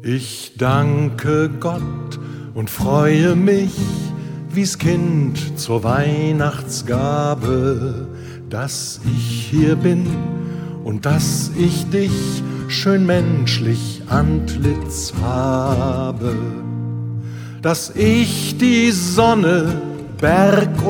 Ich danke Gott und freue mich, wie's Kind zur Weihnachtsgabe, dass ich hier bin und dass ich dich schön menschlich Antlitz habe, dass ich die Sonne, Berg